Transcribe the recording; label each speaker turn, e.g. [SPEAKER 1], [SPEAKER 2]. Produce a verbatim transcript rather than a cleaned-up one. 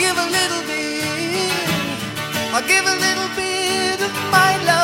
[SPEAKER 1] give a little bit, I'll give a little bit of my love.